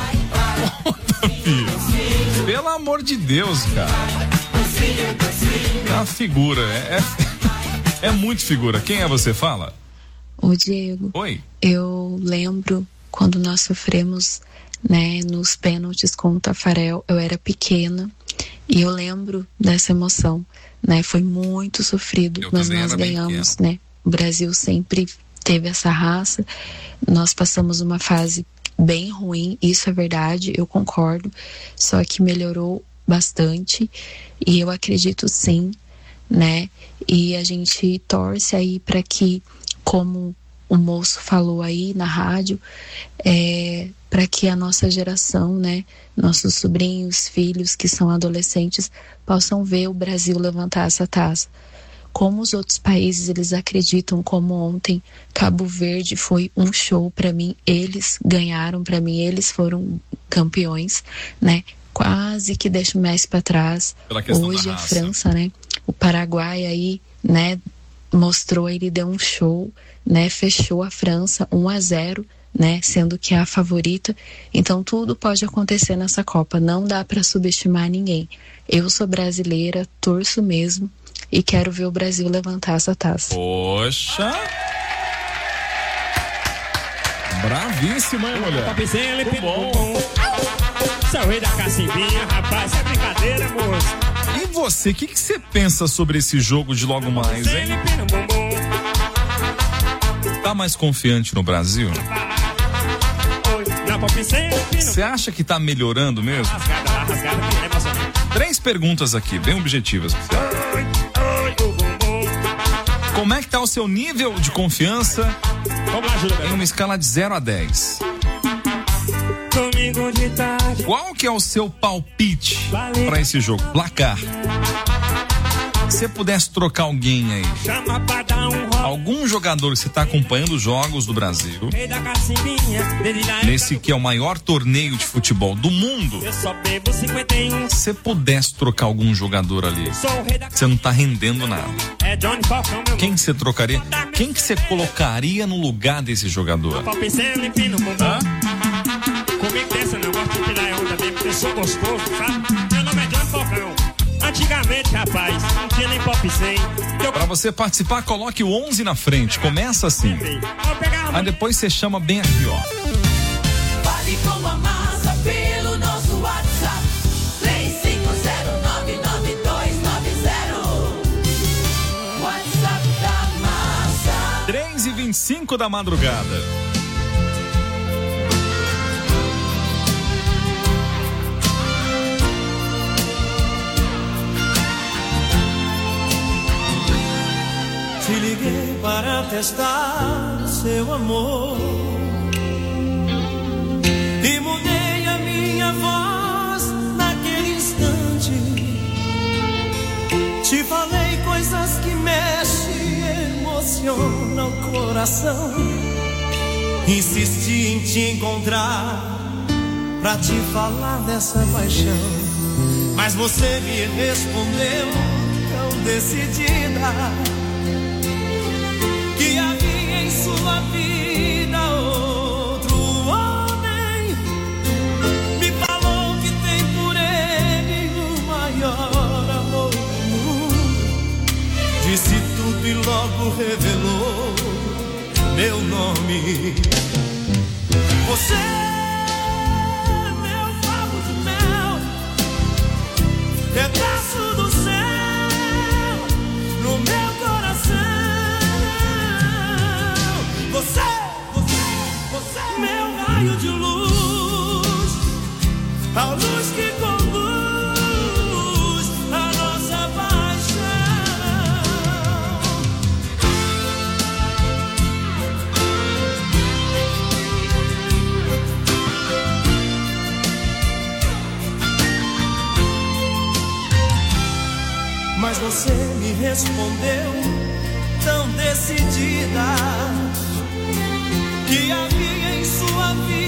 Pelo amor de Deus, cara. É uma figura, é muito figura. Quem é você? Fala. Ô, Diego. Oi. Eu lembro quando nós sofremos, né, nos pênaltis com o Tafarel. Eu era pequena. E eu lembro dessa emoção, né? Foi muito sofrido, mas nós ganhamos, né? O Brasil sempre teve essa raça. Nós passamos uma fase bem ruim, isso é verdade, eu concordo. Só que melhorou bastante e eu acredito sim, né? E a gente torce aí para que, como o moço falou aí na rádio, para que a nossa geração, né, nossos sobrinhos, filhos que são adolescentes, possam ver o Brasil levantar essa taça. como os outros países eles acreditam, como ontem Cabo Verde foi um show para mim, eles ganharam para mim, eles foram campeões, né? Quase que deixo mais para trás. Hoje a França, né? O Paraguai aí, né? Mostrou, ele deu um show, né? Fechou a França 1-0, né? Sendo que é a favorita. Então tudo pode acontecer nessa Copa. Não dá para subestimar ninguém. Eu sou brasileira, torço mesmo e quero ver o Brasil levantar essa taça. Poxa! Bravíssima, hein, mulher? Muito bom. Seu rei da cacimbinha, rapaz, é brincadeira, moço. E você, o que você pensa sobre esse jogo de logo mais, hein? Tá mais confiante no Brasil? Você acha que tá melhorando mesmo? 3 perguntas aqui, bem objetivas. Como é que tá o seu nível de confiança em uma escala de 0 a 10? Qual que é o seu palpite para esse jogo? Placar. Se você pudesse trocar alguém aí, algum jogador que você está acompanhando os jogos do Brasil, nesse que é o maior torneio de futebol do mundo, se você pudesse trocar algum jogador ali, você não está rendendo nada, quem que você trocaria? Quem que você colocaria no lugar desse jogador? Comigo tem esse negócio de tirar onda mesmo, porque eu sou gostoso, sabe? Meu nome é Johnny Falcão. Antigamente, rapaz, não tinha nem pop 100. Pra você participar, coloque o 11 na frente. Começa assim. Aí depois você chama bem aqui, ó. Fale com a massa pelo nosso WhatsApp 35099290. WhatsApp da massa. 3h25 da madrugada. Te liguei para testar seu amor e mudei a minha voz naquele instante. Te falei coisas que mexem e emocionam o coração. Insisti em te encontrar pra te falar dessa paixão, mas você me respondeu tão decidida que havia em sua vida outro homem. Me falou que tem por ele o maior amor do mundo. Disse tudo e logo revelou meu nome. Você é meu favo de mel, pedaço do céu no meu coração. Você, meu raio de luz, a luz que conduz a nossa paixão. Mas você me respondeu tão decidida que havia em sua vida